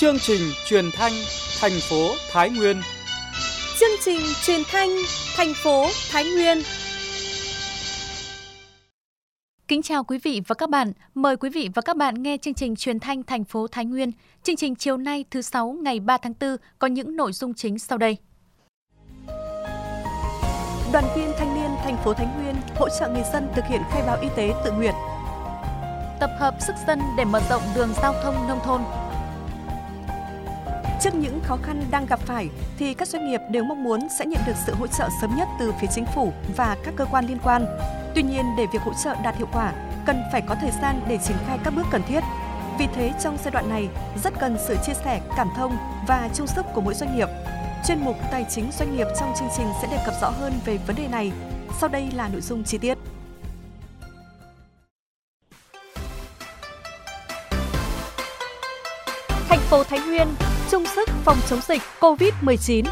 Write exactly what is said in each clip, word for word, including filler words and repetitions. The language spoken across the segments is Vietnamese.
Chương trình truyền thanh thành phố Thái Nguyên. Chương trình truyền thanh thành phố Thái Nguyên. Kính chào quý vị và các bạn. Mời quý vị và các bạn nghe chương trình truyền thanh thành phố Thái Nguyên. Chương trình chiều nay thứ Sáu ngày ba tháng tư có những nội dung chính sau đây. Đoàn viên thanh niên thành phố Thái Nguyên hỗ trợ người dân thực hiện khai báo y tế tự nguyện. Tập hợp sức dân để mở rộng đường giao thông nông thôn. Trước những khó khăn đang gặp phải thì các doanh nghiệp đều mong muốn sẽ nhận được sự hỗ trợ sớm nhất từ phía chính phủ và các cơ quan liên quan. Tuy nhiên, để việc hỗ trợ đạt hiệu quả, cần phải có thời gian để triển khai các bước cần thiết. Vì thế, trong giai đoạn này, rất cần sự chia sẻ, cảm thông và chung sức của mỗi doanh nghiệp. Chuyên mục Tài chính doanh nghiệp trong chương trình sẽ đề cập rõ hơn về vấn đề này. Sau đây là nội dung chi tiết. Thành phố Thái Nguyên chung sức phòng chống dịch cô vít mười chín.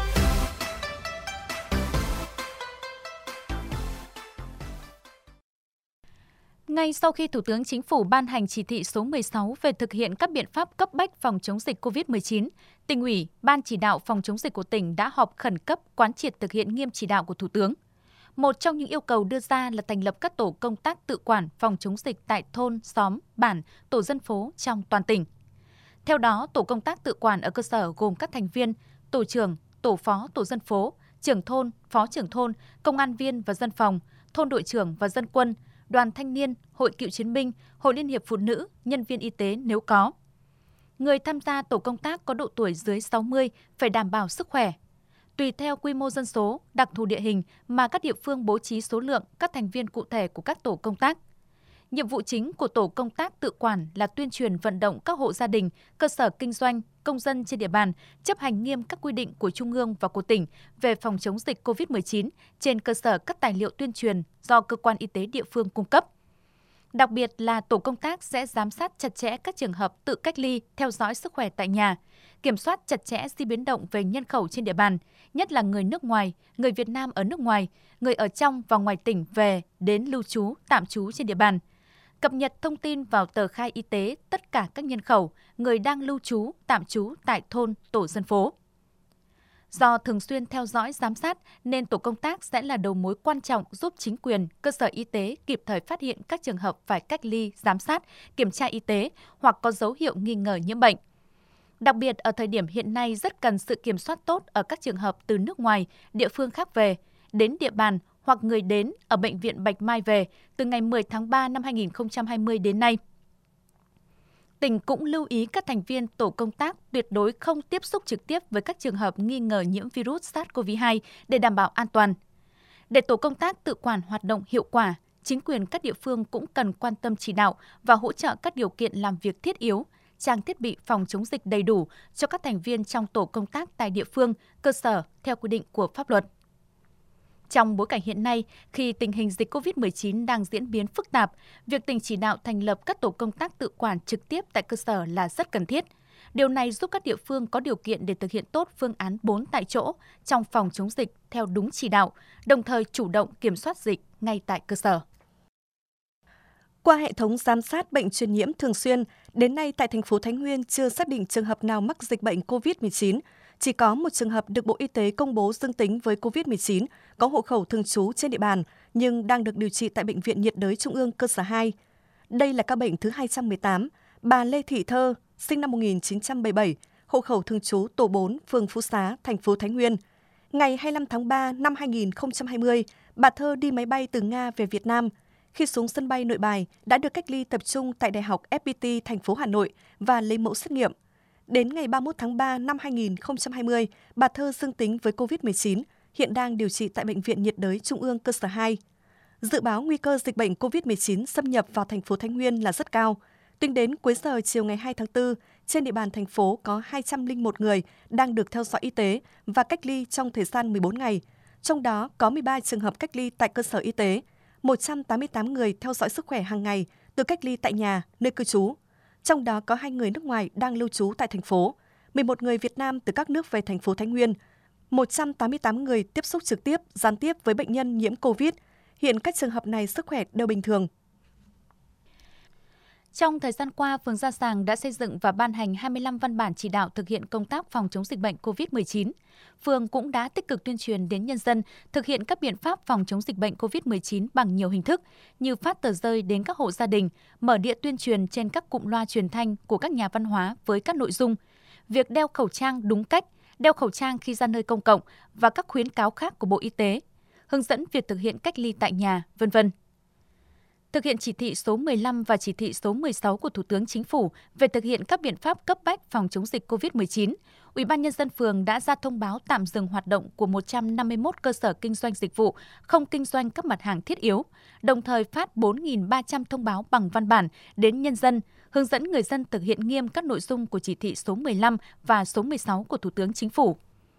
Ngay sau khi Thủ tướng Chính phủ ban hành chỉ thị số mười sáu về thực hiện các biện pháp cấp bách phòng chống dịch cô vít mười chín, Tỉnh ủy, Ban chỉ đạo phòng chống dịch của tỉnh đã họp khẩn cấp quán triệt thực hiện nghiêm chỉ đạo của Thủ tướng. Một trong những yêu cầu đưa ra là thành lập các tổ công tác tự quản phòng chống dịch tại thôn, xóm, bản, tổ dân phố trong toàn tỉnh. Theo đó, tổ công tác tự quản ở cơ sở gồm các thành viên, tổ trưởng, tổ phó tổ dân phố, trưởng thôn, phó trưởng thôn, công an viên và dân phòng, thôn đội trưởng và dân quân, đoàn thanh niên, hội cựu chiến binh, hội liên hiệp phụ nữ, nhân viên y tế nếu có. Người tham gia tổ công tác có độ tuổi dưới sáu mươi phải đảm bảo sức khỏe. Tùy theo quy mô dân số, đặc thù địa hình mà các địa phương bố trí số lượng các thành viên cụ thể của các tổ công tác. Nhiệm vụ chính của tổ công tác tự quản là tuyên truyền vận động các hộ gia đình, cơ sở kinh doanh, công dân trên địa bàn chấp hành nghiêm các quy định của Trung ương và của tỉnh về phòng chống dịch cô vít mười chín trên cơ sở các tài liệu tuyên truyền do cơ quan y tế địa phương cung cấp. Đặc biệt là tổ công tác sẽ giám sát chặt chẽ các trường hợp tự cách ly, theo dõi sức khỏe tại nhà, kiểm soát chặt chẽ di biến động về nhân khẩu trên địa bàn, nhất là người nước ngoài, người Việt Nam ở nước ngoài, người ở trong và ngoài tỉnh về đến lưu trú, tạm trú trên địa bàn. Cập nhật thông tin vào tờ khai y tế tất cả các nhân khẩu, người đang lưu trú, tạm trú tại thôn, tổ dân phố. Do thường xuyên theo dõi, giám sát nên tổ công tác sẽ là đầu mối quan trọng giúp chính quyền, cơ sở y tế kịp thời phát hiện các trường hợp phải cách ly, giám sát, kiểm tra y tế hoặc có dấu hiệu nghi ngờ nhiễm bệnh. Đặc biệt ở thời điểm hiện nay rất cần sự kiểm soát tốt ở các trường hợp từ nước ngoài, địa phương khác về, đến địa bàn hoặc người đến ở Bệnh viện Bạch Mai về từ ngày mười tháng ba năm hai nghìn không trăm hai mươi đến nay. Tỉnh cũng lưu ý các thành viên tổ công tác tuyệt đối không tiếp xúc trực tiếp với các trường hợp nghi ngờ nhiễm virus SARS-xê o vê hai để đảm bảo an toàn. Để tổ công tác tự quản hoạt động hiệu quả, chính quyền các địa phương cũng cần quan tâm chỉ đạo và hỗ trợ các điều kiện làm việc thiết yếu, trang thiết bị phòng chống dịch đầy đủ cho các thành viên trong tổ công tác tại địa phương, cơ sở theo quy định của pháp luật. Trong bối cảnh hiện nay, khi tình hình dịch cô vít mười chín đang diễn biến phức tạp, việc tỉnh chỉ đạo thành lập các tổ công tác tự quản trực tiếp tại cơ sở là rất cần thiết. Điều này giúp các địa phương có điều kiện để thực hiện tốt phương án bốn tại chỗ trong phòng chống dịch theo đúng chỉ đạo, đồng thời chủ động kiểm soát dịch ngay tại cơ sở. Qua hệ thống giám sát bệnh truyền nhiễm thường xuyên, đến nay tại thành phố Thái Nguyên chưa xác định trường hợp nào mắc dịch bệnh cô vít mười chín. Chỉ có một trường hợp được Bộ Y tế công bố dương tính với cô vít mười chín, có hộ khẩu thường trú trên địa bàn, nhưng đang được điều trị tại Bệnh viện nhiệt đới Trung ương cơ sở hai. Đây là ca bệnh thứ hai trăm mười tám, bà Lê Thị Thơ, sinh năm một nghìn chín trăm bảy mươi bảy, hộ khẩu thường trú tổ bốn, phường Phú Xá, thành phố Thái Nguyên. Ngày hai mươi lăm tháng ba năm hai nghìn không trăm hai mươi, bà Thơ đi máy bay từ Nga về Việt Nam. Khi xuống sân bay Nội Bài, đã được cách ly tập trung tại Đại học ép pê tê thành phố Hà Nội và lấy mẫu xét nghiệm. Đến ngày ba mươi mốt tháng ba năm hai nghìn không trăm hai mươi, bà Thơ dương tính với cô vít mười chín, hiện đang điều trị tại Bệnh viện nhiệt đới Trung ương cơ sở hai. Dự báo nguy cơ dịch bệnh cô vít mười chín xâm nhập vào thành phố Thái Nguyên là rất cao. Tính đến cuối giờ chiều ngày hai tháng tư, trên địa bàn thành phố có hai trăm lẻ một người đang được theo dõi y tế và cách ly trong thời gian mười bốn ngày. Trong đó có mười ba trường hợp cách ly tại cơ sở y tế, một trăm tám mươi tám người theo dõi sức khỏe hàng ngày từ cách ly tại nhà, nơi cư trú. Trong đó có hai người nước ngoài đang lưu trú tại thành phố, mười một người Việt Nam từ các nước về thành phố Thái Nguyên, một trăm tám mươi tám người tiếp xúc trực tiếp, gián tiếp với bệnh nhân nhiễm Covid. Hiện các trường hợp này sức khỏe đều bình thường. Trong thời gian qua, phường Gia Sàng đã xây dựng và ban hành hai mươi lăm văn bản chỉ đạo thực hiện công tác phòng chống dịch bệnh covid mười chín. Phường cũng đã tích cực tuyên truyền đến nhân dân thực hiện các biện pháp phòng chống dịch bệnh covid mười chín bằng nhiều hình thức như phát tờ rơi đến các hộ gia đình, mở đĩa tuyên truyền trên các cụm loa truyền thanh của các nhà văn hóa với các nội dung việc đeo khẩu trang đúng cách, đeo khẩu trang khi ra nơi công cộng và các khuyến cáo khác của Bộ Y tế, hướng dẫn việc thực hiện cách ly tại nhà, vân vân. Thực hiện chỉ thị số mười lăm và chỉ thị số mười sáu của Thủ tướng Chính phủ về thực hiện các biện pháp cấp bách phòng chống dịch covid mười chín, Ủy ban Nhân dân phường đã ra thông báo tạm dừng hoạt động của một trăm năm mươi mốt cơ sở kinh doanh dịch vụ không kinh doanh các mặt hàng thiết yếu, đồng thời phát bốn nghìn ba trăm thông báo bằng văn bản đến nhân dân, hướng dẫn người dân thực hiện nghiêm các nội dung của chỉ thị số mười lăm và số mười sáu của Thủ tướng Chính phủ.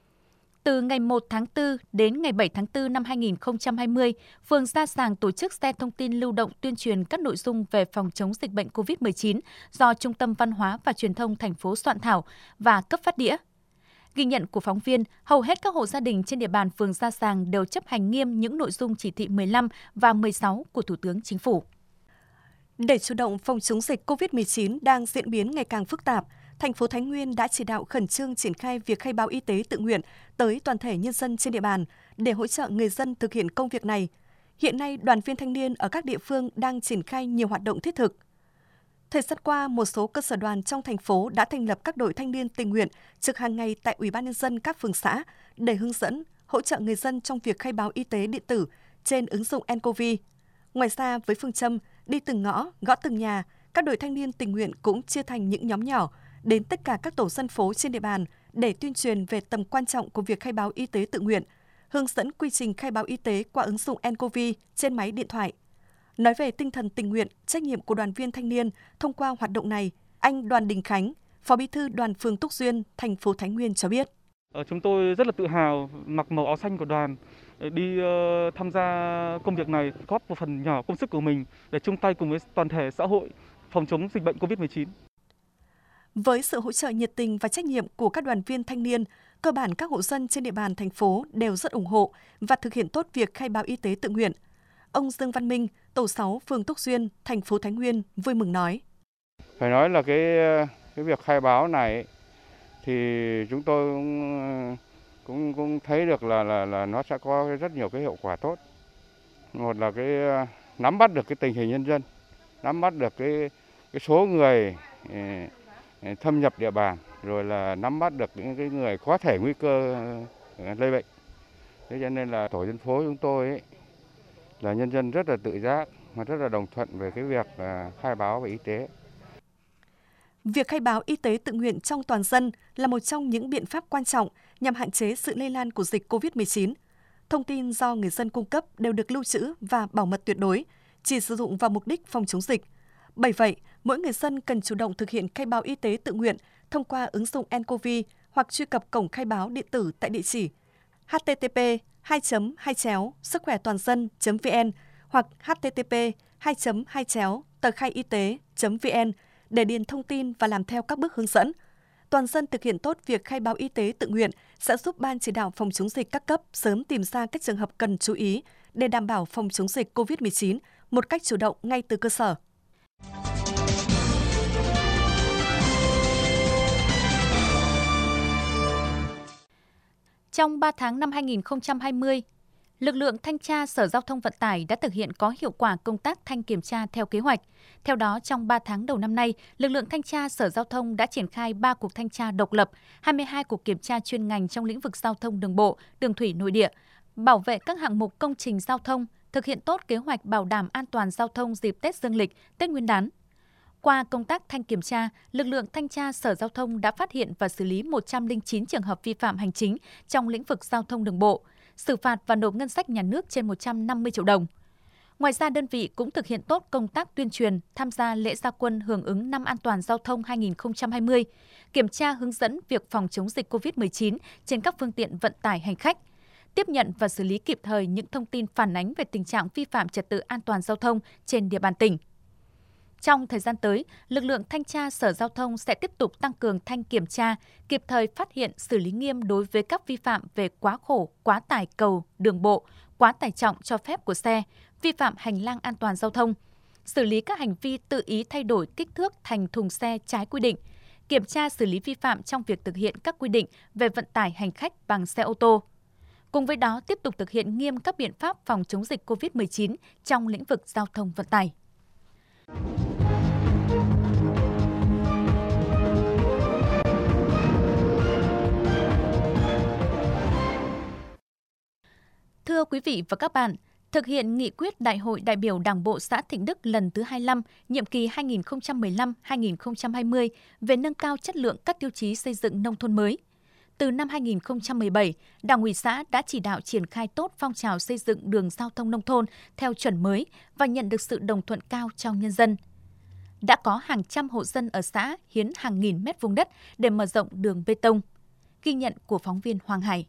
Từ ngày một tháng tư đến ngày bảy tháng tư năm hai nghìn không trăm hai mươi, phường Gia Sàng tổ chức xe thông tin lưu động tuyên truyền các nội dung về phòng chống dịch bệnh covid mười chín do Trung tâm Văn hóa và Truyền thông thành phố soạn thảo và cấp phát đĩa. Ghi nhận của phóng viên, hầu hết các hộ gia đình trên địa bàn phường Gia Sàng đều chấp hành nghiêm những nội dung chỉ thị mười lăm và mười sáu của Thủ tướng Chính phủ. Để chủ động phòng chống dịch covid mười chín đang diễn biến ngày càng phức tạp, thành phố Thái Nguyên đã chỉ đạo khẩn trương triển khai việc khai báo y tế tự nguyện tới toàn thể nhân dân trên địa bàn để hỗ trợ người dân thực hiện công việc này. Hiện nay, đoàn viên thanh niên ở các địa phương đang triển khai nhiều hoạt động thiết thực. Thời gian qua, một số cơ sở đoàn trong thành phố đã thành lập các đội thanh niên tình nguyện trực hàng ngày tại Ủy ban Nhân dân các phường xã để hướng dẫn, hỗ trợ người dân trong việc khai báo y tế điện tử trên ứng dụng en cô vi. Ngoài ra, với phương châm đi từng ngõ, gõ từng nhà, các đội thanh niên tình nguyện cũng chia thành những nhóm nhỏ đến tất cả các tổ dân phố trên địa bàn để tuyên truyền về tầm quan trọng của việc khai báo y tế tự nguyện, hướng dẫn quy trình khai báo y tế qua ứng dụng en cô vi trên máy điện thoại. Nói về tinh thần tình nguyện, trách nhiệm của đoàn viên thanh niên thông qua hoạt động này, anh Đoàn Đình Khánh, Phó Bí thư Đoàn phường Túc Duyên, thành phố Thái Nguyên cho biết. Chúng tôi rất là tự hào mặc màu áo xanh của đoàn đi uh, tham gia công việc này, góp một phần nhỏ công sức của mình để chung tay cùng với toàn thể xã hội phòng chống dịch bệnh covid mười chín. Với sự hỗ trợ nhiệt tình và trách nhiệm của các đoàn viên thanh niên, cơ bản các hộ dân trên địa bàn thành phố đều rất ủng hộ và thực hiện tốt việc khai báo y tế tự nguyện. Ông Dương Văn Minh, tổ sáu phường Túc Duyên, thành phố Thái Nguyên vui mừng nói: Phải nói là cái cái việc khai báo này thì chúng tôi cũng cũng, cũng thấy được là là là nó sẽ có rất nhiều cái hiệu quả tốt. Một là cái nắm bắt được cái tình hình nhân dân, nắm bắt được cái cái số người thâm nhập địa bàn, rồi là nắm bắt được những cái người có thể nguy cơ lây bệnh. Thế cho nên là tổ dân phố chúng tôi ấy, là nhân dân rất là tự giác và rất là đồng thuận về cái việc khai báo về y tế. Việc khai báo y tế tự nguyện trong toàn dân là một trong những biện pháp quan trọng nhằm hạn chế sự lây lan của dịch covid mười chín. Thông tin do người dân cung cấp đều được lưu trữ và bảo mật tuyệt đối, chỉ sử dụng vào mục đích phòng chống dịch. Bởi vậy, mỗi người dân cần chủ động thực hiện khai báo y tế tự nguyện thông qua ứng dụng en cô vi hoặc truy cập cổng khai báo điện tử tại địa chỉ h t t p hai chấm hai chéo sức khỏe toàn dân chấm v n hoặc h t t p hai chấm hai chéo tờ khai y tế chấm v n để điền thông tin và làm theo các bước hướng dẫn. Toàn dân thực hiện tốt việc khai báo y tế tự nguyện sẽ giúp Ban chỉ đạo phòng chống dịch các cấp sớm tìm ra các trường hợp cần chú ý để đảm bảo phòng chống dịch covid mười chín một cách chủ động ngay từ cơ sở. Trong ba tháng năm hai nghìn không trăm hai mươi, lực lượng thanh tra Sở Giao thông Vận tải đã thực hiện có hiệu quả công tác thanh kiểm tra theo kế hoạch. Theo đó, trong ba tháng đầu năm nay, lực lượng thanh tra Sở Giao thông đã triển khai ba cuộc thanh tra độc lập, hai mươi hai cuộc kiểm tra chuyên ngành trong lĩnh vực giao thông đường bộ, đường thủy nội địa, bảo vệ các hạng mục công trình giao thông, thực hiện tốt kế hoạch bảo đảm an toàn giao thông dịp Tết Dương lịch, Tết Nguyên đán. Qua công tác thanh kiểm tra, lực lượng thanh tra Sở Giao thông đã phát hiện và xử lý một trăm lẻ chín trường hợp vi phạm hành chính trong lĩnh vực giao thông đường bộ, xử phạt và nộp ngân sách nhà nước trên một trăm năm mươi triệu đồng. Ngoài ra, đơn vị cũng thực hiện tốt công tác tuyên truyền, tham gia lễ ra quân hưởng ứng năm an toàn giao thông hai nghìn không trăm hai mươi, kiểm tra hướng dẫn việc phòng chống dịch covid mười chín trên các phương tiện vận tải hành khách, tiếp nhận và xử lý kịp thời những thông tin phản ánh về tình trạng vi phạm trật tự an toàn giao thông trên địa bàn tỉnh. Trong thời gian tới, lực lượng thanh tra Sở Giao thông sẽ tiếp tục tăng cường thanh kiểm tra, kịp thời phát hiện xử lý nghiêm đối với các vi phạm về quá khổ, quá tải cầu, đường bộ, quá tải trọng cho phép của xe, vi phạm hành lang an toàn giao thông, xử lý các hành vi tự ý thay đổi kích thước thành thùng xe trái quy định, kiểm tra xử lý vi phạm trong việc thực hiện các quy định về vận tải hành khách bằng xe ô tô. Cùng với đó, tiếp tục thực hiện nghiêm các biện pháp phòng chống dịch covid mười chín trong lĩnh vực giao thông vận tải. Thưa quý vị và các bạn, thực hiện nghị quyết Đại hội đại biểu Đảng bộ xã Thịnh Đức lần thứ hai mươi lăm, nhiệm kỳ hai nghìn không trăm mười lăm đến hai nghìn không trăm hai mươi về nâng cao chất lượng các tiêu chí xây dựng nông thôn mới. Từ năm hai nghìn không trăm mười bảy, Đảng ủy xã đã chỉ đạo triển khai tốt phong trào xây dựng đường giao thông nông thôn theo chuẩn mới và nhận được sự đồng thuận cao trong nhân dân. Đã có hàng trăm hộ dân ở xã hiến hàng nghìn mét vuông đất để mở rộng đường bê tông. Ghi nhận của phóng viên Hoàng Hải.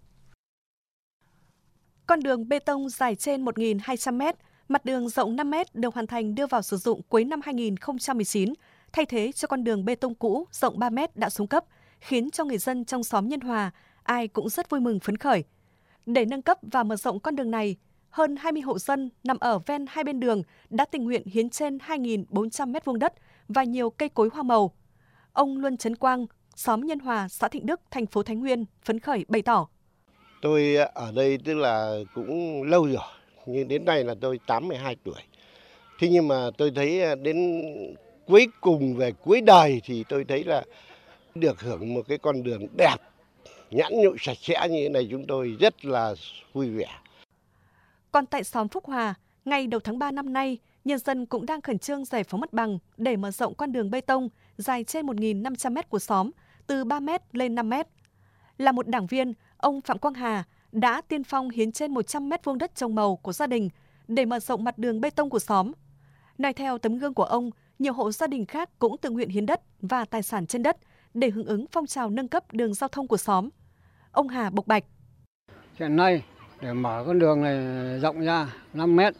Con đường bê tông dài trên một nghìn hai trăm mét, mặt đường rộng năm mét được hoàn thành đưa vào sử dụng cuối năm hai nghìn không trăm mười chín, thay thế cho con đường bê tông cũ rộng ba mét đã xuống cấp, khiến cho người dân trong xóm Nhân Hòa ai cũng rất vui mừng phấn khởi. Để nâng cấp và mở rộng con đường này, hơn hai mươi hộ dân nằm ở ven hai bên đường đã tình nguyện hiến trên hai nghìn bốn trăm mét vuông đất và nhiều cây cối hoa màu. Ông Luân Trấn Quang, xóm Nhân Hòa, xã Thịnh Đức, thành phố Thái Nguyên phấn khởi bày tỏ. Tôi ở đây tức là cũng lâu rồi, nhưng đến nay là tôi tám mươi hai tuổi. Thế nhưng mà tôi thấy đến cuối cùng về cuối đời thì tôi thấy là được hưởng một cái con đường đẹp, nhẵn nhụi sạch sẽ như thế này, chúng tôi rất là vui vẻ. Còn tại xóm Phúc Hòa, ngay đầu tháng ba năm nay, nhân dân cũng đang khẩn trương giải phóng mặt bằng để mở rộng con đường bê tông dài trên một nghìn năm trăm mét của xóm, từ ba mét lên năm mét. Là một đảng viên, ông Phạm Quang Hà đã tiên phong hiến trên một trăm mét vuông đất trồng màu của gia đình để mở rộng mặt đường bê tông của xóm. Nói theo tấm gương của ông, nhiều hộ gia đình khác cũng tự nguyện hiến đất và tài sản trên đất để hưởng ứng phong trào nâng cấp đường giao thông của xóm. Ông Hà bộc bạch. Hiện nay, để mở con đường này rộng ra năm mét,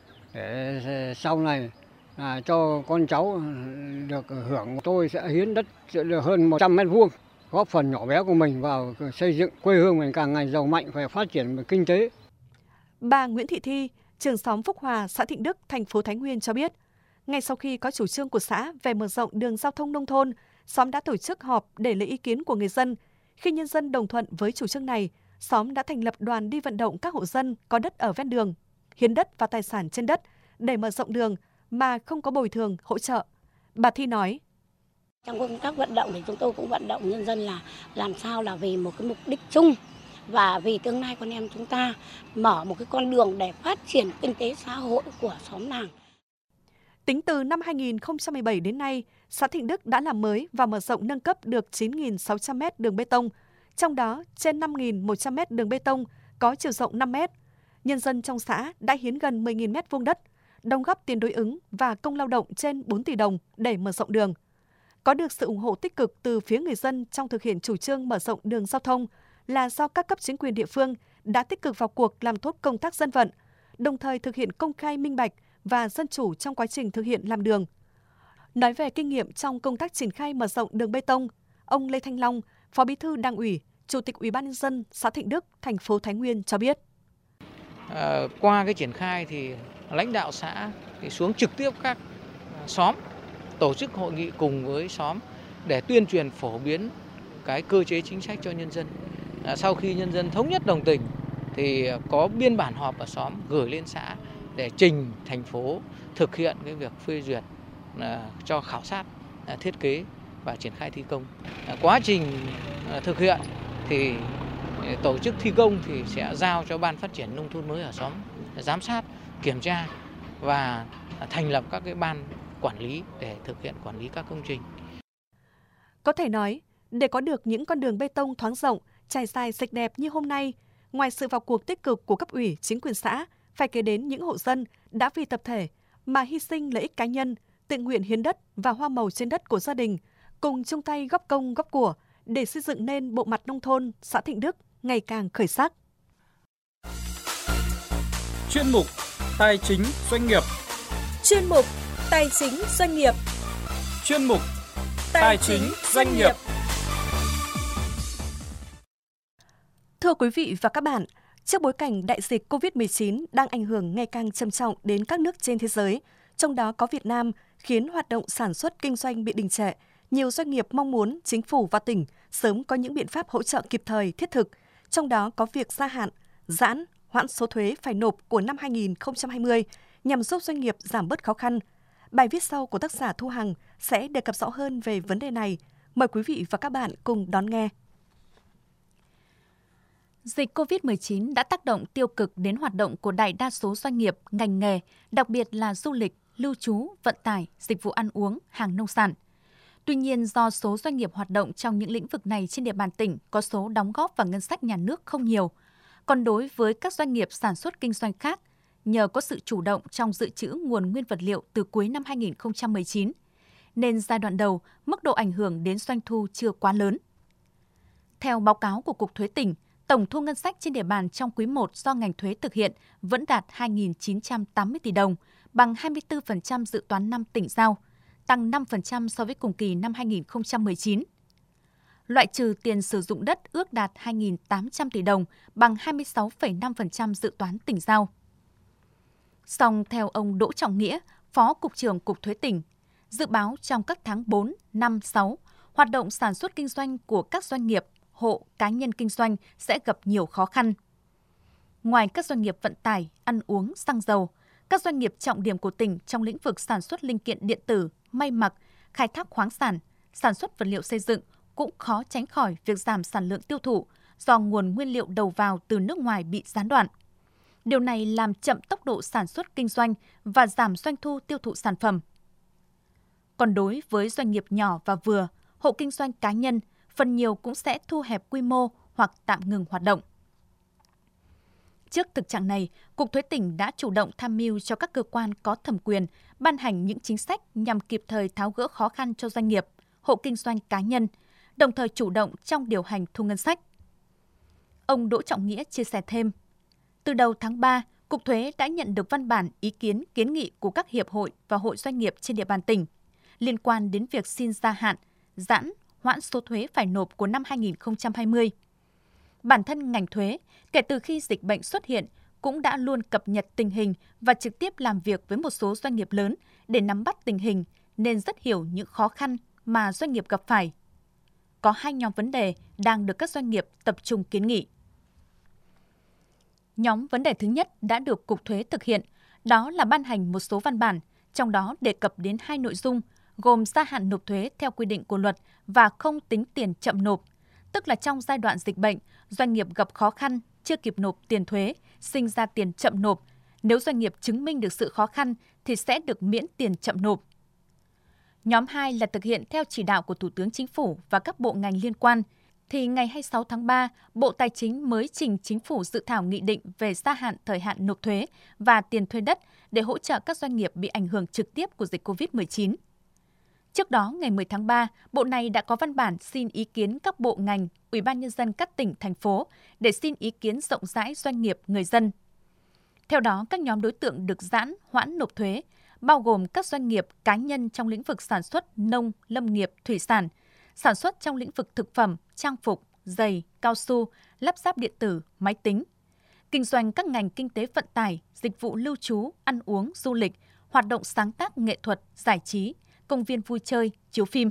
để sau này là cho con cháu được hưởng, tôi sẽ hiến đất được hơn một trăm mét vuông, góp phần nhỏ bé của mình vào xây dựng quê hương mình càng ngày giàu mạnh và phát triển về kinh tế. Bà Nguyễn Thị Thi, trưởng xóm Phúc Hòa, xã Thịnh Đức, thành phố Thái Nguyên cho biết, ngay sau khi có chủ trương của xã về mở rộng đường giao thông nông thôn, xóm đã tổ chức họp để lấy ý kiến của người dân. Khi nhân dân đồng thuận với chủ trương này, xóm đã thành lập đoàn đi vận động các hộ dân có đất ở ven đường, hiến đất và tài sản trên đất để mở rộng đường mà không có bồi thường, hỗ trợ. Bà Thi nói. Trong công tác vận động thì chúng tôi cũng vận động nhân dân là làm sao là vì một cái mục đích chung và vì tương lai con em chúng ta, mở một cái con đường để phát triển kinh tế xã hội của xóm làng. Tính từ năm hai nghìn không trăm mười bảy đến nay, xã Thịnh Đức đã làm mới và mở rộng nâng cấp được chín nghìn sáu trăm mét đường bê tông, trong đó trên năm nghìn một trăm mét đường bê tông có chiều rộng năm mét. Nhân dân trong xã đã hiến gần mười nghìn mét vuông đất, đóng góp tiền đối ứng và công lao động trên bốn tỷ đồng để mở rộng đường. Có được sự ủng hộ tích cực từ phía người dân trong thực hiện chủ trương mở rộng đường giao thông là do các cấp chính quyền địa phương đã tích cực vào cuộc làm tốt công tác dân vận, đồng thời thực hiện công khai minh bạch và dân chủ trong quá trình thực hiện làm đường. Nói về kinh nghiệm trong công tác triển khai mở rộng đường bê tông, ông Lê Thanh Long, Phó Bí thư Đảng ủy, Chủ tịch Ủy ban nhân dân xã Thịnh Đức, thành phố Thái Nguyên cho biết. À, qua cái triển khai thì lãnh đạo xã thì xuống trực tiếp các xóm, tổ chức hội nghị cùng với xóm để tuyên truyền phổ biến cái cơ chế chính sách cho nhân dân. À, sau khi nhân dân thống nhất đồng tình thì có biên bản họp ở xóm gửi lên xã để trình thành phố thực hiện cái việc phê duyệt à, cho khảo sát, à, thiết kế và triển khai thi công. À, quá trình à, thực hiện thì tổ chức thi công thì sẽ giao cho Ban Phát triển Nông thôn mới ở xóm giám sát, kiểm tra và thành lập các cái ban quản lý để thực hiện quản lý các công trình. Có thể nói, để có được những con đường bê tông thoáng rộng, trải dài sạch đẹp như hôm nay, ngoài sự vào cuộc tích cực của cấp ủy, chính quyền xã, phải kể đến những hộ dân đã vì tập thể mà hy sinh lợi ích cá nhân, tự nguyện hiến đất và hoa màu trên đất của gia đình, cùng chung tay góp công góp của để xây dựng nên bộ mặt nông thôn xã Thịnh Đức ngày càng khởi sắc. Chuyên mục Tài chính doanh nghiệp. Chuyên mục Tài chính doanh nghiệp. Chuyên mục Tài, Tài chính doanh nghiệp. Thưa quý vị và các bạn, trước bối cảnh đại dịch covid mười chín đang ảnh hưởng ngày càng trầm trọng đến các nước trên thế giới, trong đó có Việt Nam, khiến hoạt động sản xuất kinh doanh bị đình trệ. Nhiều doanh nghiệp mong muốn chính phủ và tỉnh sớm có những biện pháp hỗ trợ kịp thời, thiết thực, trong đó có việc gia hạn, giãn, hoãn số thuế phải nộp của năm hai nghìn không trăm hai mươi nhằm giúp doanh nghiệp giảm bớt khó khăn. Bài viết sau của tác giả Thu Hằng sẽ đề cập rõ hơn về vấn đề này. Mời quý vị và các bạn cùng đón nghe. Dịch covid mười chín đã tác động tiêu cực đến hoạt động của đại đa số doanh nghiệp, ngành nghề, đặc biệt là du lịch, lưu trú, vận tải, dịch vụ ăn uống, hàng nông sản. Tuy nhiên, do số doanh nghiệp hoạt động trong những lĩnh vực này trên địa bàn tỉnh có số đóng góp vào ngân sách nhà nước không nhiều, còn đối với các doanh nghiệp sản xuất kinh doanh khác, nhờ có sự chủ động trong dự trữ nguồn nguyên vật liệu từ cuối năm hai nghìn không trăm mười chín, nên giai đoạn đầu, mức độ ảnh hưởng đến doanh thu chưa quá lớn. Theo báo cáo của Cục Thuế tỉnh, tổng thu ngân sách trên địa bàn trong quý một do ngành thuế thực hiện vẫn đạt hai nghìn chín trăm tám mươi tỷ đồng, bằng hai mươi tư phần trăm dự toán năm tỉnh giao, tăng năm phần trăm so với cùng kỳ năm hai nghìn không trăm mười chín. Loại trừ tiền sử dụng đất ước đạt hai nghìn tám trăm tỷ đồng, bằng hai mươi sáu phẩy năm phần trăm dự toán tỉnh giao. Song theo ông Đỗ Trọng Nghĩa, Phó Cục trưởng Cục Thuế tỉnh, dự báo trong các tháng bốn, năm, sáu, hoạt động sản xuất kinh doanh của các doanh nghiệp, hộ, cá nhân kinh doanh sẽ gặp nhiều khó khăn. Ngoài các doanh nghiệp vận tải, ăn uống, xăng dầu, các doanh nghiệp trọng điểm của tỉnh trong lĩnh vực sản xuất linh kiện điện tử, may mặc, khai thác khoáng sản, sản xuất vật liệu xây dựng cũng khó tránh khỏi việc giảm sản lượng tiêu thụ do nguồn nguyên liệu đầu vào từ nước ngoài bị gián đoạn. Điều này làm chậm tốc độ sản xuất kinh doanh và giảm doanh thu tiêu thụ sản phẩm. Còn đối với doanh nghiệp nhỏ và vừa, hộ kinh doanh cá nhân, phần nhiều cũng sẽ thu hẹp quy mô hoặc tạm ngừng hoạt động. Trước thực trạng này, Cục Thuế tỉnh đã chủ động tham mưu cho các cơ quan có thẩm quyền ban hành những chính sách nhằm kịp thời tháo gỡ khó khăn cho doanh nghiệp, hộ kinh doanh cá nhân, đồng thời chủ động trong điều hành thu ngân sách. Ông Đỗ Trọng Nghĩa chia sẻ thêm, từ đầu tháng ba, Cục Thuế đã nhận được văn bản ý kiến kiến nghị của các hiệp hội và hội doanh nghiệp trên địa bàn tỉnh liên quan đến việc xin gia hạn, giãn, hoãn số thuế phải nộp của năm hai nghìn không trăm hai mươi. Bản thân ngành thuế, kể từ khi dịch bệnh xuất hiện, cũng đã luôn cập nhật tình hình và trực tiếp làm việc với một số doanh nghiệp lớn để nắm bắt tình hình, nên rất hiểu những khó khăn mà doanh nghiệp gặp phải. Có hai nhóm vấn đề đang được các doanh nghiệp tập trung kiến nghị. Nhóm vấn đề thứ nhất đã được Cục Thuế thực hiện, đó là ban hành một số văn bản, trong đó đề cập đến hai nội dung, gồm gia hạn nộp thuế theo quy định của luật và không tính tiền chậm nộp, tức là trong giai đoạn dịch bệnh, doanh nghiệp gặp khó khăn, chưa kịp nộp tiền thuế, sinh ra tiền chậm nộp. Nếu doanh nghiệp chứng minh được sự khó khăn thì sẽ được miễn tiền chậm nộp. Nhóm hai là thực hiện theo chỉ đạo của Thủ tướng Chính phủ và các bộ ngành liên quan, thì ngày hai mươi sáu tháng ba, Bộ Tài chính mới trình Chính phủ dự thảo nghị định về gia hạn thời hạn nộp thuế và tiền thuê đất để hỗ trợ các doanh nghiệp bị ảnh hưởng trực tiếp của dịch covid mười chín. Trước đó, ngày mười tháng ba, Bộ này đã có văn bản xin ý kiến các bộ ngành, Ủy ban Nhân dân các tỉnh, thành phố để xin ý kiến rộng rãi doanh nghiệp, người dân. Theo đó, các nhóm đối tượng được giãn, hoãn nộp thuế, bao gồm các doanh nghiệp, cá nhân trong lĩnh vực sản xuất, nông, lâm nghiệp, thủy sản, sản xuất trong lĩnh vực thực phẩm, trang phục, giày, cao su, lắp ráp điện tử, máy tính, kinh doanh các ngành kinh tế vận tải, dịch vụ lưu trú, ăn uống, du lịch, hoạt động sáng tác nghệ thuật, giải trí, công viên vui chơi, chiếu phim.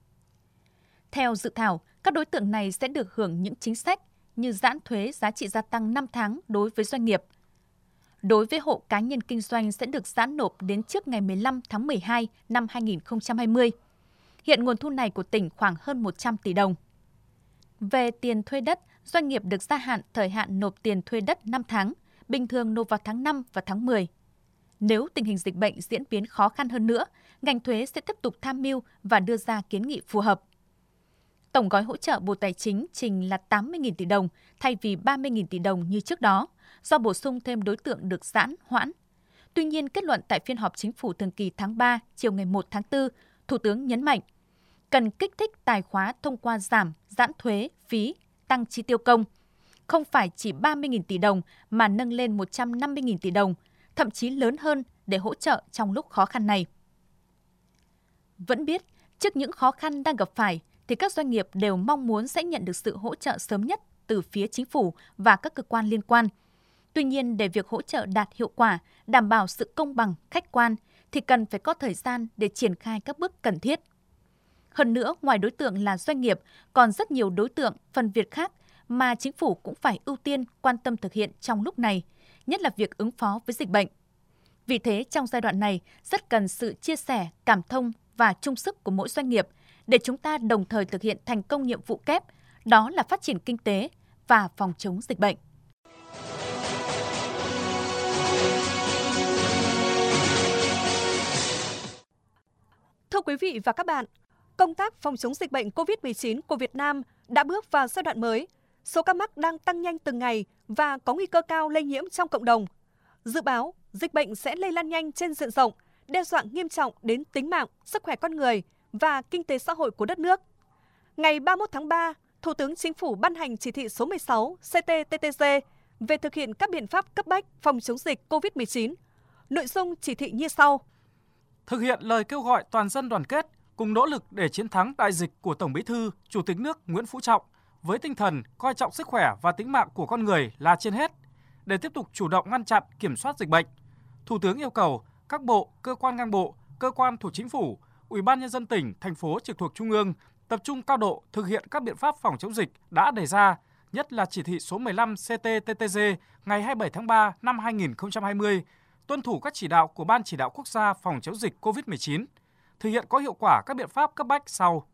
Theo dự thảo, các đối tượng này sẽ được hưởng những chính sách như giãn thuế giá trị gia tăng năm tháng đối với doanh nghiệp. Đối với hộ cá nhân kinh doanh sẽ được giãn nộp đến trước ngày mười lăm tháng mười hai năm hai nghìn không trăm hai mươi. Hiện nguồn thu này của tỉnh khoảng hơn một trăm tỷ đồng. Về tiền thuê đất, doanh nghiệp được gia hạn thời hạn nộp tiền thuê đất năm tháng, bình thường nộp vào tháng năm và tháng mười. Nếu tình hình dịch bệnh diễn biến khó khăn hơn nữa, ngành thuế sẽ tiếp tục tham mưu và đưa ra kiến nghị phù hợp. Tổng gói hỗ trợ Bộ Tài chính trình là tám mươi nghìn tỷ đồng thay vì ba mươi nghìn tỷ đồng như trước đó, do bổ sung thêm đối tượng được giãn, hoãn. Tuy nhiên, kết luận tại phiên họp Chính phủ thường kỳ tháng ba, chiều ngày một tháng tư, Thủ tướng nhấn mạnh, cần kích thích tài khóa thông qua giảm, giãn thuế, phí, tăng chi tiêu công. Không phải chỉ ba mươi nghìn tỷ đồng mà nâng lên một trăm năm mươi nghìn tỷ đồng, thậm chí lớn hơn để hỗ trợ trong lúc khó khăn này. Vẫn biết, trước những khó khăn đang gặp phải, thì các doanh nghiệp đều mong muốn sẽ nhận được sự hỗ trợ sớm nhất từ phía Chính phủ và các cơ quan liên quan. Tuy nhiên, để việc hỗ trợ đạt hiệu quả, đảm bảo sự công bằng, khách quan, thì cần phải có thời gian để triển khai các bước cần thiết. Hơn nữa, ngoài đối tượng là doanh nghiệp, còn rất nhiều đối tượng, phần việc khác mà chính phủ cũng phải ưu tiên quan tâm thực hiện trong lúc này, nhất là việc ứng phó với dịch bệnh. Vì thế, trong giai đoạn này, rất cần sự chia sẻ, cảm thông và chung sức của mỗi doanh nghiệp để chúng ta đồng thời thực hiện thành công nhiệm vụ kép, đó là phát triển kinh tế và phòng chống dịch bệnh. Thưa quý vị và các bạn, công tác phòng chống dịch bệnh cô vít mười chín của Việt Nam đã bước vào giai đoạn mới. Số ca mắc đang tăng nhanh từng ngày và có nguy cơ cao lây nhiễm trong cộng đồng. Dự báo, dịch bệnh sẽ lây lan nhanh trên diện rộng, đe dọa nghiêm trọng đến tính mạng, sức khỏe con người và kinh tế xã hội của đất nước. Ngày ba mươi mốt tháng ba, Thủ tướng Chính phủ ban hành chỉ thị số mười sáu C T T T G về thực hiện các biện pháp cấp bách phòng chống dịch cô vít mười chín. Nội dung chỉ thị như sau. Thực hiện lời kêu gọi toàn dân đoàn kết, cùng nỗ lực để chiến thắng đại dịch của Tổng Bí thư, Chủ tịch nước Nguyễn Phú Trọng, với tinh thần coi trọng sức khỏe và tính mạng của con người là trên hết. Để tiếp tục chủ động ngăn chặn, kiểm soát dịch bệnh, Thủ tướng yêu cầu các bộ, cơ quan ngang bộ, cơ quan thuộc Chính phủ, Ủy ban Nhân dân tỉnh, thành phố trực thuộc Trung ương tập trung cao độ thực hiện các biện pháp phòng chống dịch đã đề ra, nhất là chỉ thị số mười lăm C T T T G ngày hai mươi bảy tháng ba năm hai nghìn không trăm hai mươi, tuân thủ các chỉ đạo của Ban Chỉ đạo Quốc gia phòng chống dịch cô vít mười chín, thực hiện có hiệu quả các biện pháp cấp bách sau.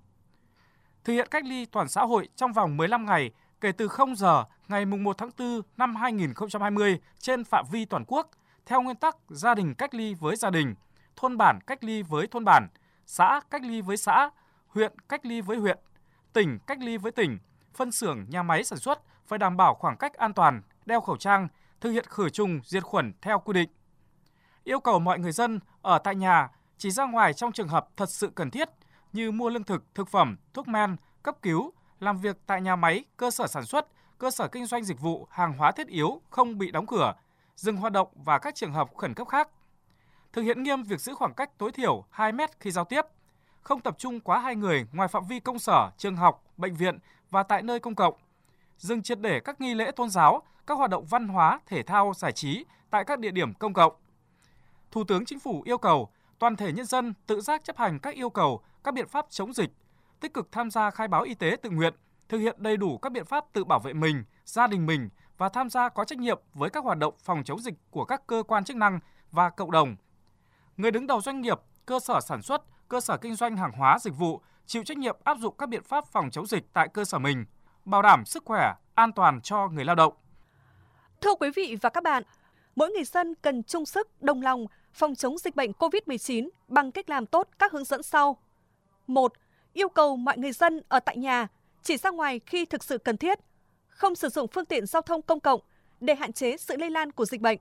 Thực hiện cách ly toàn xã hội trong vòng mười lăm ngày kể từ không giờ ngày mùng một tháng tư năm hai nghìn không trăm hai mươi trên phạm vi toàn quốc, theo nguyên tắc gia đình cách ly với gia đình, thôn bản cách ly với thôn bản, xã cách ly với xã, huyện cách ly với huyện, tỉnh cách ly với tỉnh, phân xưởng, nhà máy sản xuất phải đảm bảo khoảng cách an toàn, đeo khẩu trang, thực hiện khử trùng, diệt khuẩn theo quy định. Yêu cầu mọi người dân ở tại nhà chỉ ra ngoài trong trường hợp thật sự cần thiết như mua lương thực, thực phẩm, thuốc men, cấp cứu, làm việc tại nhà máy, cơ sở sản xuất, cơ sở kinh doanh dịch vụ, hàng hóa thiết yếu không bị đóng cửa, dừng hoạt động và các trường hợp khẩn cấp khác. Thực hiện nghiêm việc giữ khoảng cách tối thiểu hai mét khi giao tiếp, không tập trung quá hai người ngoài phạm vi công sở, trường học, bệnh viện và tại nơi công cộng. Dừng triệt để các nghi lễ tôn giáo, các hoạt động văn hóa, thể thao, giải trí tại các địa điểm công cộng. Thủ tướng Chính phủ yêu cầu toàn thể nhân dân tự giác chấp hành các yêu cầu, các biện pháp chống dịch, tích cực tham gia khai báo y tế tự nguyện, thực hiện đầy đủ các biện pháp tự bảo vệ mình, gia đình mình và tham gia có trách nhiệm với các hoạt động phòng chống dịch của các cơ quan chức năng và cộng đồng. Người đứng đầu doanh nghiệp, cơ sở sản xuất, cơ sở kinh doanh hàng hóa dịch vụ chịu trách nhiệm áp dụng các biện pháp phòng chống dịch tại cơ sở mình, bảo đảm sức khỏe, an toàn cho người lao động. Thưa quý vị và các bạn, mỗi người dân cần chung sức, đồng lòng phòng chống dịch bệnh cô vít mười chín bằng cách làm tốt các hướng dẫn sau. một. Yêu cầu mọi người dân ở tại nhà chỉ ra ngoài khi thực sự cần thiết, không sử dụng phương tiện giao thông công cộng để hạn chế sự lây lan của dịch bệnh.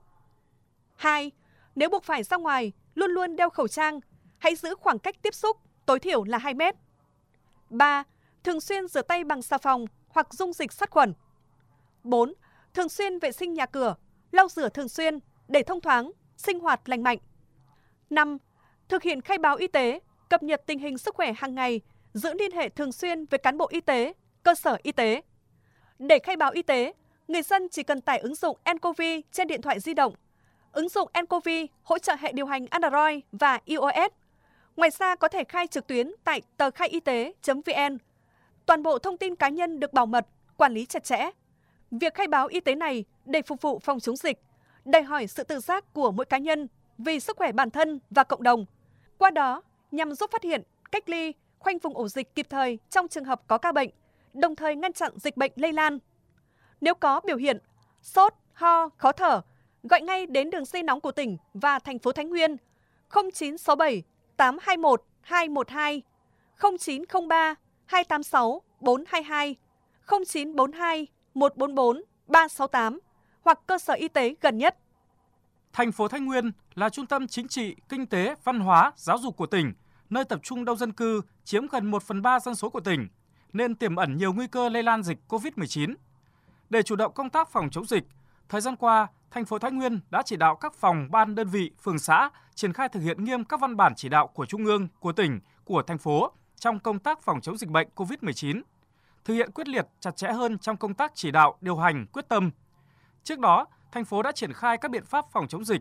hai. Nếu buộc phải ra ngoài, luôn luôn đeo khẩu trang, hãy giữ khoảng cách tiếp xúc tối thiểu là hai mét. ba. Thường xuyên rửa tay bằng xà phòng hoặc dung dịch sát khuẩn. bốn. Thường xuyên vệ sinh nhà cửa, lau rửa thường xuyên để thông thoáng, sinh hoạt lành mạnh. năm. Thực hiện khai báo y tế, cập nhật tình hình sức khỏe hàng ngày, giữ liên hệ thường xuyên với cán bộ y tế, cơ sở y tế. Để khai báo y tế, người dân chỉ cần tải ứng dụng nCoV trên điện thoại di động. Ứng dụng nCoV hỗ trợ hệ điều hành Android và i O S. Ngoài ra có thể khai trực tuyến tại tờ khai y tế chấm vn. Toàn bộ thông tin cá nhân được bảo mật, quản lý chặt chẽ. Việc khai báo y tế này để phục vụ phòng chống dịch, đòi hỏi sự tự giác của mỗi cá nhân vì sức khỏe bản thân và cộng đồng. Qua đó, nhằm giúp phát hiện, cách ly, khoanh vùng ổ dịch kịp thời trong trường hợp có ca bệnh, đồng thời ngăn chặn dịch bệnh lây lan. Nếu có biểu hiện sốt, ho, khó thở, gọi ngay đến đường dây nóng của tỉnh và thành phố Thái Nguyên không chín sáu bảy tám hai một hai một hai, không chín không ba hai tám sáu bốn hai hai, không chín bốn hai một bốn bốn ba sáu tám hoặc cơ sở y tế gần nhất. Thành phố Thái Nguyên là trung tâm chính trị, kinh tế, văn hóa, giáo dục của tỉnh, nơi tập trung đông dân cư chiếm gần một phần ba dân số của tỉnh, nên tiềm ẩn nhiều nguy cơ lây lan dịch cô vít mười chín. Để chủ động công tác phòng chống dịch, thời gian qua, thành phố Thái Nguyên đã chỉ đạo các phòng, ban, đơn vị, phường xã triển khai thực hiện nghiêm các văn bản chỉ đạo của Trung ương, của tỉnh, của thành phố trong công tác phòng chống dịch bệnh cô vít mười chín, thực hiện quyết liệt, chặt chẽ hơn trong công tác chỉ đạo, điều hành, quyết tâm. Trước đó, thành phố đã triển khai các biện pháp phòng chống dịch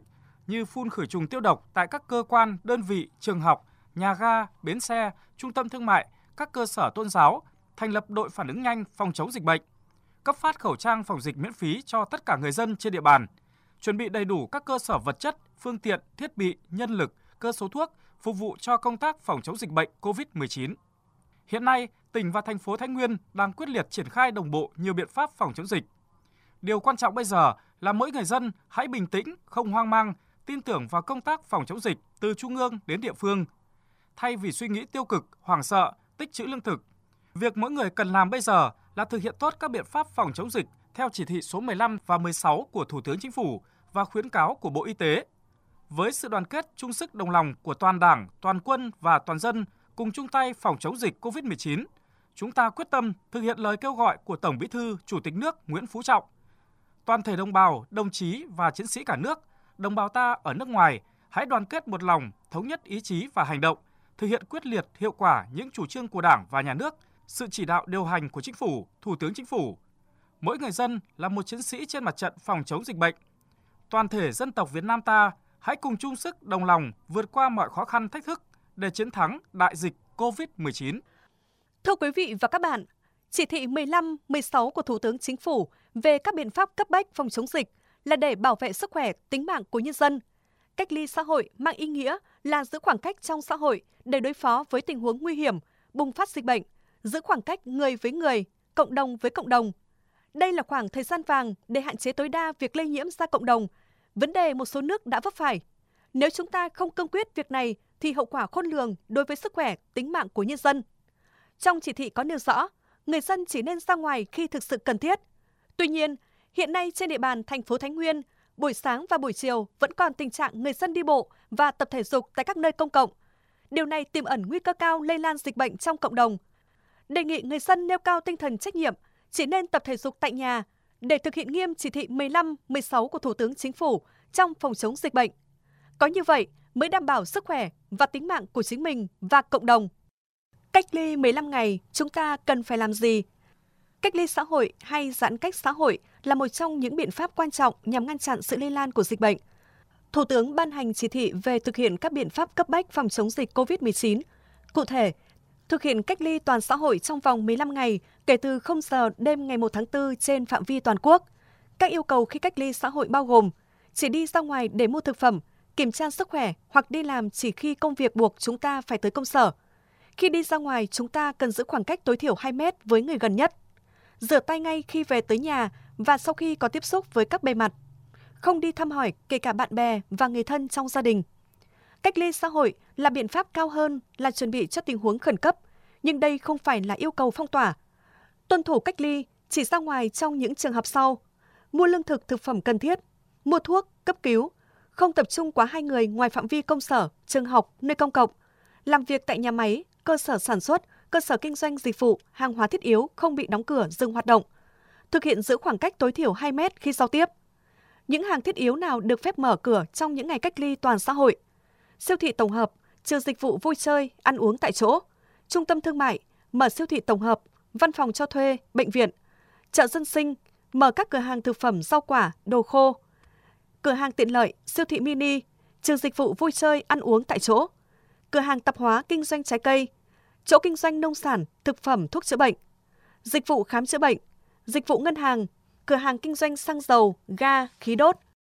như phun khử trùng tiêu độc tại các cơ quan, đơn vị, trường học, nhà ga, bến xe, trung tâm thương mại, các cơ sở tôn giáo, thành lập đội phản ứng nhanh phòng chống dịch bệnh, cấp phát khẩu trang phòng dịch miễn phí cho tất cả người dân trên địa bàn, chuẩn bị đầy đủ các cơ sở vật chất, phương tiện, thiết bị, nhân lực, cơ số thuốc phục vụ cho công tác phòng chống dịch bệnh cô vít mười chín. Hiện nay, tỉnh và thành phố Thái Nguyên đang quyết liệt triển khai đồng bộ nhiều biện pháp phòng chống dịch. Điều quan trọng bây giờ là mỗi người dân hãy bình tĩnh, không hoang mang, tin tưởng vào công tác phòng chống dịch từ trung ương đến địa phương. Thay vì suy nghĩ tiêu cực, hoảng sợ, tích trữ lương thực, việc mỗi người cần làm bây giờ là thực hiện tốt các biện pháp phòng chống dịch theo chỉ thị số mười lăm và mười sáu của Thủ tướng Chính phủ và khuyến cáo của Bộ Y tế. Với sự đoàn kết, chung sức đồng lòng của toàn Đảng, toàn quân và toàn dân cùng chung tay phòng chống dịch cô vít mười chín, chúng ta quyết tâm thực hiện lời kêu gọi của Tổng Bí thư, Chủ tịch nước Nguyễn Phú Trọng. Toàn thể đồng bào, đồng chí và chiến sĩ cả nước, đồng bào ta ở nước ngoài, hãy đoàn kết một lòng, thống nhất ý chí và hành động, thực hiện quyết liệt, hiệu quả những chủ trương của Đảng và Nhà nước, sự chỉ đạo điều hành của Chính phủ, Thủ tướng Chính phủ. Mỗi người dân là một chiến sĩ trên mặt trận phòng chống dịch bệnh. Toàn thể dân tộc Việt Nam ta hãy cùng chung sức đồng lòng vượt qua mọi khó khăn thách thức để chiến thắng đại dịch cô vít mười chín. Thưa quý vị và các bạn, chỉ thị mười lăm, mười sáu của Thủ tướng Chính phủ về các biện pháp cấp bách phòng chống dịch là để bảo vệ sức khỏe, tính mạng của nhân dân. Cách ly xã hội mang ý nghĩa là giữ khoảng cách trong xã hội để đối phó với tình huống nguy hiểm, bùng phát dịch bệnh, giữ khoảng cách người với người, cộng đồng với cộng đồng. Đây là khoảng thời gian vàng để hạn chế tối đa việc lây nhiễm ra cộng đồng, vấn đề một số nước đã vấp phải. Nếu chúng ta không cương quyết việc này thì hậu quả khôn lường đối với sức khỏe, tính mạng của nhân dân. Trong chỉ thị có nêu rõ, người dân chỉ nên ra ngoài khi thực sự cần thiết. Tuy nhiên, hiện nay trên địa bàn thành phố Thái Nguyên, buổi sáng và buổi chiều vẫn còn tình trạng người dân đi bộ và tập thể dục tại các nơi công cộng. Điều này tiềm ẩn nguy cơ cao lây lan dịch bệnh trong cộng đồng. Đề nghị người dân nêu cao tinh thần trách nhiệm, chỉ nên tập thể dục tại nhà để thực hiện nghiêm chỉ thị mười lăm, mười sáu của Thủ tướng Chính phủ trong phòng chống dịch bệnh. Có như vậy mới đảm bảo sức khỏe và tính mạng của chính mình và cộng đồng. Cách ly mười lăm ngày, chúng ta cần phải làm gì? Cách ly xã hội hay giãn cách xã hội là một trong những biện pháp quan trọng nhằm ngăn chặn sự lây lan của dịch bệnh. Thủ tướng ban hành chỉ thị về thực hiện các biện pháp cấp bách phòng chống dịch cô vít mười chín. Cụ thể, thực hiện cách ly toàn xã hội trong vòng mười lăm ngày kể từ không giờ đêm ngày một tháng tư trên phạm vi toàn quốc. Các yêu cầu khi cách ly xã hội bao gồm chỉ đi ra ngoài để mua thực phẩm, kiểm tra sức khỏe hoặc đi làm chỉ khi công việc buộc chúng ta phải tới công sở. Khi đi ra ngoài, chúng ta cần giữ khoảng cách tối thiểu hai mét với người gần nhất. Rửa tay ngay khi về tới nhà và sau khi có tiếp xúc với các bề mặt. Không đi thăm hỏi kể cả bạn bè và người thân trong gia đình. Cách ly xã hội là biện pháp cao hơn là chuẩn bị cho tình huống khẩn cấp, nhưng đây không phải là yêu cầu phong tỏa. Tuân thủ cách ly chỉ ra ngoài trong những trường hợp sau: mua lương thực thực phẩm cần thiết, mua thuốc, cấp cứu, không tập trung quá hai người ngoài phạm vi công sở, trường học, nơi công cộng, làm việc tại nhà máy, cơ sở sản xuất, cơ sở kinh doanh dịch vụ, hàng hóa thiết yếu không bị đóng cửa, dừng hoạt động. Thực hiện giữ khoảng cách tối thiểu hai mét khi giao tiếp. Những hàng thiết yếu nào được phép mở cửa trong những ngày cách ly toàn xã hội? Siêu thị tổng hợp, trừ dịch vụ vui chơi, ăn uống tại chỗ. Trung tâm thương mại, mở siêu thị tổng hợp, văn phòng cho thuê, bệnh viện. Chợ dân sinh, mở các cửa hàng thực phẩm, rau quả, đồ khô. Cửa hàng tiện lợi, siêu thị mini, trừ dịch vụ vui chơi, ăn uống tại chỗ. Cửa hàng tạp hóa kinh doanh trái cây, chỗ kinh doanh nông sản, thực phẩm, thuốc chữa bệnh. Dịch vụ khám chữa bệnh, dịch vụ ngân hàng, cửa hàng kinh doanh xăng dầu, ga, khí đốt.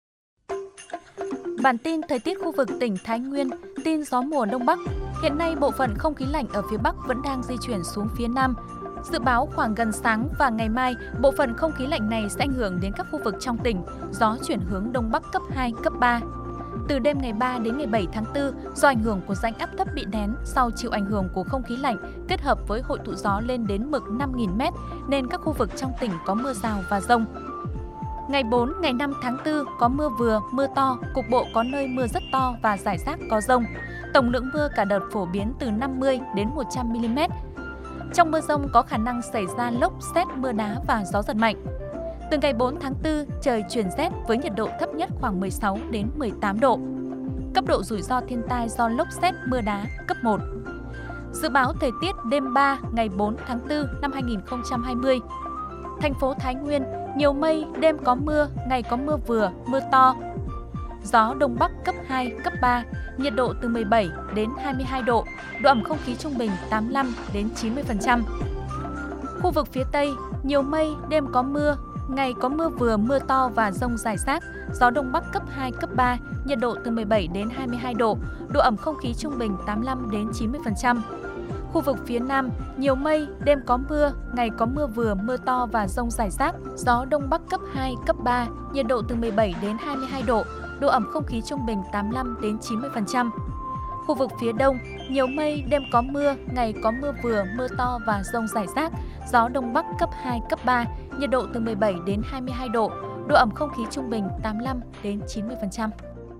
Bản tin thời tiết khu vực tỉnh Thái Nguyên, tin gió mùa Đông Bắc. Hiện nay bộ phận không khí lạnh ở phía Bắc vẫn đang di chuyển xuống phía Nam. Dự báo khoảng gần sáng và ngày mai, bộ phận không khí lạnh này sẽ ảnh hưởng đến các khu vực trong tỉnh, gió chuyển hướng Đông Bắc cấp hai, cấp ba. Từ đêm ngày ba đến ngày bảy tháng tư, do ảnh hưởng của rãnh áp thấp bị nén sau chịu ảnh hưởng của không khí lạnh kết hợp với hội tụ gió lên đến mực năm nghìn mét nên các khu vực trong tỉnh có mưa rào và dông. Ngày bốn, ngày năm tháng tư có mưa vừa, mưa to, cục bộ có nơi mưa rất to và rải rác có dông. Tổng lượng mưa cả đợt phổ biến từ năm mươi đến một trăm mi li mét. Trong mưa dông có khả năng xảy ra lốc, sét, mưa đá và gió giật mạnh. Từ ngày bốn tháng tư, trời chuyển rét với nhiệt độ thấp nhất khoảng mười sáu đến mười tám độ. Cấp độ rủi ro thiên tai do lốc sét, mưa đá cấp một. Dự báo thời tiết đêm ba ngày bốn tháng tư năm hai nghìn không trăm hai mươi. Thành phố Thái Nguyên, nhiều mây, đêm có mưa, ngày có mưa vừa, mưa to. gió Đông Bắc cấp hai, cấp ba, nhiệt độ từ mười bảy đến hai mươi hai độ, độ ẩm không khí trung bình tám mươi lăm đến chín mươi phần trăm. Khu vực phía Tây, nhiều mây, đêm có mưa, ngày có mưa vừa mưa to và dông rải rác, gió Đông Bắc cấp hai, cấp ba, nhiệt độ từ mười bảy đến hai mươi hai độ, độ ẩm không khí trung bình tám mươi lăm đến chín mươi phần trăm. Khu vực phía Nam, nhiều mây, đêm có mưa, ngày có mưa vừa mưa to và dông rải rác, gió Đông Bắc cấp hai, cấp ba, nhiệt độ từ mười bảy đến hai mươi hai độ, độ ẩm không khí trung bình tám mươi lăm đến chín mươi phần trăm. Khu vực phía Đông, nhiều mây, đêm có mưa, ngày có mưa vừa, mưa to và dông rải rác, gió Đông Bắc cấp hai, cấp ba, nhiệt độ từ mười bảy đến hai mươi hai độ, độ ẩm không khí trung bình tám mươi lăm đến chín mươi phần trăm.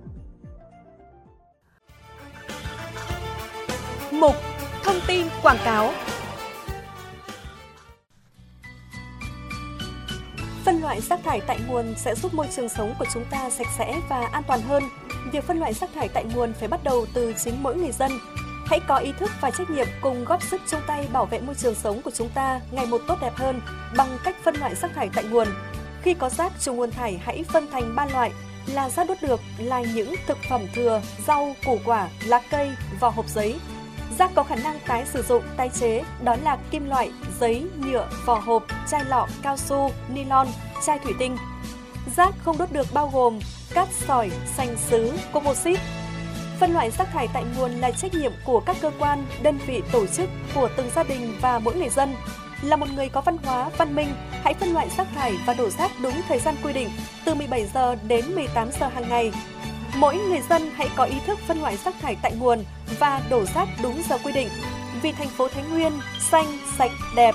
Mục Thông tin quảng cáo. Phân loại rác thải tại nguồn sẽ giúp môi trường sống của chúng ta sạch sẽ và an toàn hơn. Việc phân loại rác thải tại nguồn phải bắt đầu từ chính mỗi người dân. Hãy có ý thức và trách nhiệm cùng góp sức chung tay bảo vệ môi trường sống của chúng ta ngày một tốt đẹp hơn bằng cách phân loại rác thải tại nguồn. Khi có rác trùng nguồn thải, hãy phân thành ba loại là rác đốt được, là những thực phẩm thừa, rau, củ quả, lá cây, vỏ hộp giấy. Rác có khả năng tái sử dụng, tái chế, đó là kim loại, giấy, nhựa, vỏ hộp, chai lọ, cao su, nylon, chai thủy tinh. Rác không đốt được bao gồm cát sỏi, sành sứ, composite. Phân loại rác thải tại nguồn là trách nhiệm của các cơ quan, đơn vị, tổ chức, của từng gia đình và mỗi người dân. Là một người có văn hóa, văn minh, hãy phân loại rác thải và đổ rác đúng thời gian quy định, từ mười bảy giờ đến mười tám giờ hàng ngày. Mỗi người dân hãy có ý thức phân loại rác thải tại nguồn và đổ rác đúng giờ quy định. Vì thành phố Thái Nguyên xanh, sạch, đẹp.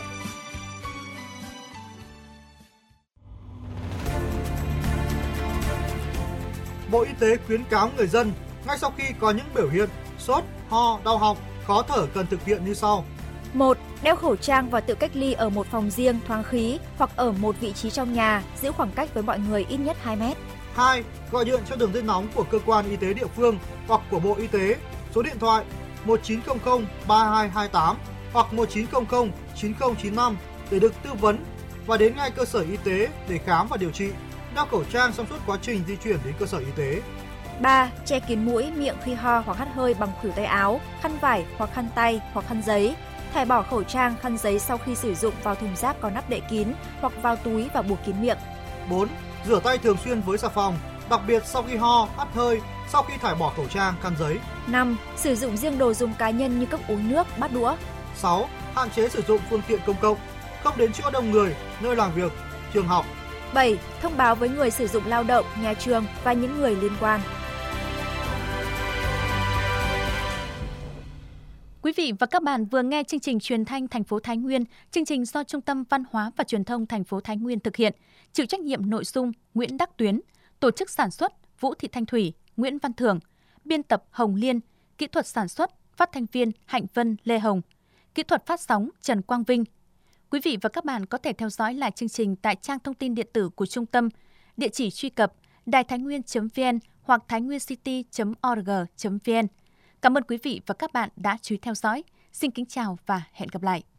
Bộ Y tế khuyến cáo người dân ngay sau khi có những biểu hiện sốt, ho, đau họng, khó thở cần thực hiện như sau. một. Đeo khẩu trang và tự cách ly ở một phòng riêng thoáng khí hoặc ở một vị trí trong nhà, giữ khoảng cách với mọi người ít nhất hai mét. hai. Gọi điện cho đường dây nóng của cơ quan y tế địa phương hoặc của Bộ Y tế, số điện thoại một chín không không ba hai hai tám hoặc một chín không không chín không chín năm để được tư vấn và đến ngay cơ sở y tế để khám và điều trị. Đeo khẩu trang trong suốt quá trình di chuyển đến cơ sở y tế. ba. Che kín mũi, miệng khi ho hoặc hắt hơi bằng khuỷu tay áo, khăn vải hoặc khăn tay hoặc khăn giấy. Thải bỏ khẩu trang, khăn giấy sau khi sử dụng vào thùng rác có nắp đậy kín hoặc vào túi và buộc kín miệng. bốn. Rửa tay thường xuyên với xà phòng, đặc biệt sau khi ho, hắt hơi, sau khi thải bỏ khẩu trang, khăn giấy. năm. Sử dụng riêng đồ dùng cá nhân như cốc uống nước, bát đũa. sáu. Hạn chế sử dụng phương tiện công cộng, không đến chỗ đông người, nơi làm việc, trường học. bảy. Thông báo với người sử dụng lao động, nhà trường và những người liên quan. Quý vị và các bạn vừa nghe chương trình truyền thanh thành phố Thái Nguyên, chương trình do Trung tâm Văn hóa và Truyền thông thành phố Thái Nguyên thực hiện, chịu trách nhiệm nội dung Nguyễn Đắc Tuyến, tổ chức sản xuất Vũ Thị Thanh Thủy, Nguyễn Văn Thường, biên tập Hồng Liên, kỹ thuật sản xuất phát thanh viên Hạnh Vân, Lê Hồng, kỹ thuật phát sóng Trần Quang Vinh. Quý vị và các bạn có thể theo dõi lại chương trình tại trang thông tin điện tử của trung tâm, địa chỉ truy cập đài thái nguyên chấm vn hoặc thainwincity chấm org chấm vn. Cảm ơn quý vị và các bạn đã chú ý theo dõi. Xin kính chào và hẹn gặp lại.